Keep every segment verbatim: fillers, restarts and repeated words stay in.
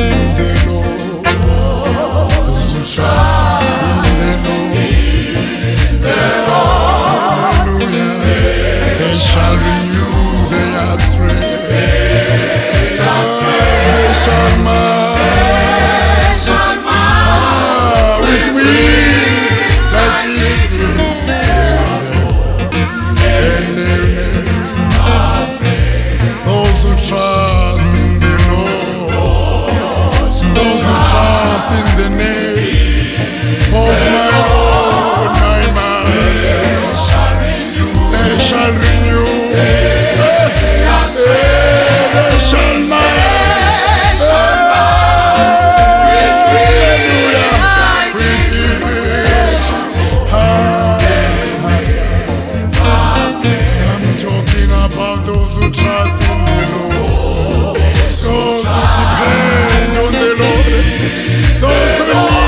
in the Lord. Those who trust in the Lord. Hallelujah. They shall renew their strength. They shall mount with wings like eagles. Those who trust in the Lord, those who trust in the name of my Lord, my Master, they shall renew, they shall mount, hallelujah, with eagles. I'm talking about those who trust in the Lord, those who depend on the Lord, those who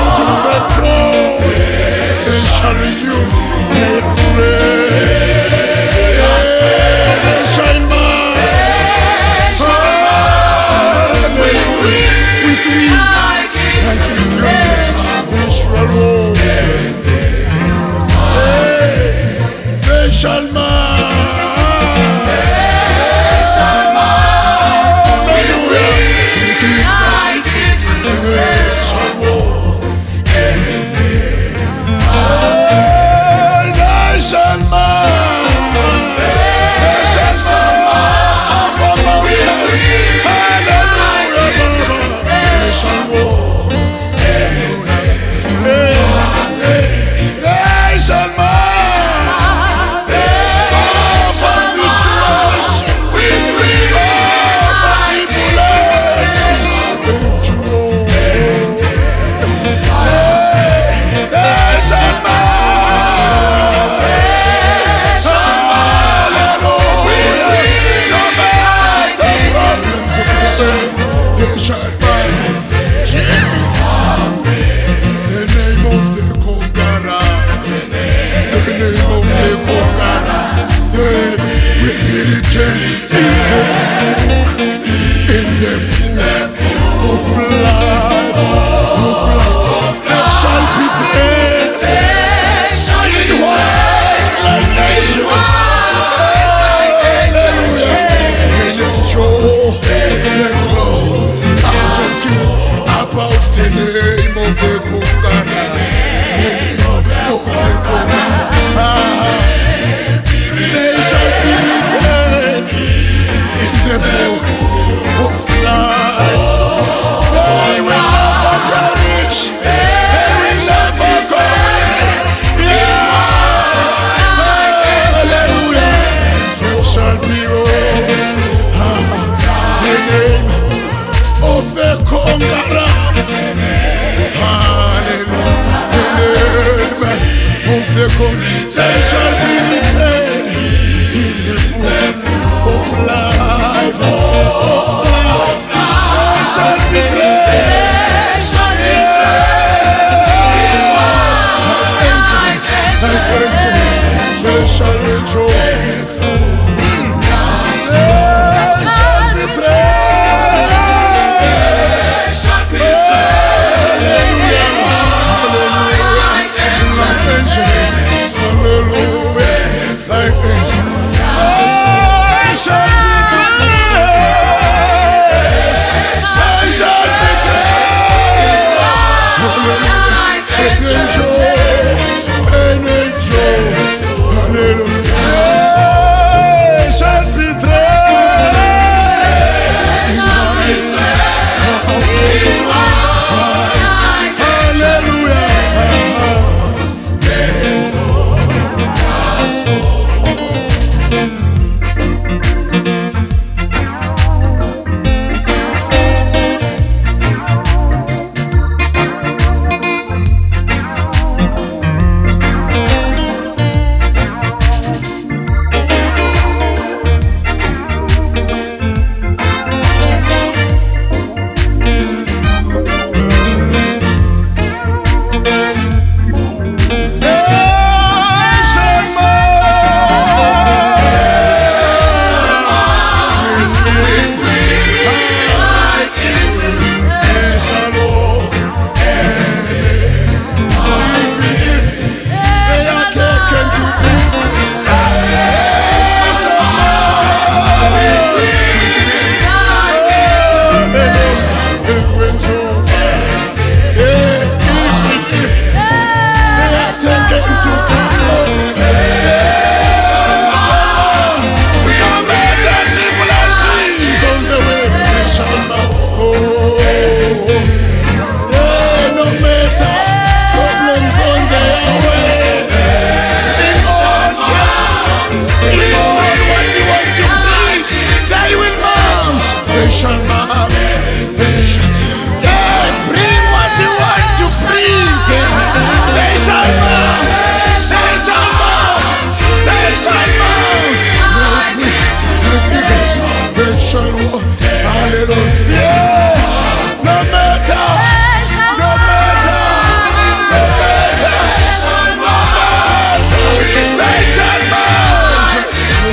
They shall mount. They shall. Yeah, bring what you want to bring. They shall mount. They shall mount. They shall mount. They shall walk. Hallelujah. Yeah. No matter. No matter. No matter. No matter. They shall mount.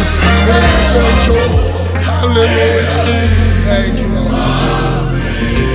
Hallelujah. Thank you, Lord.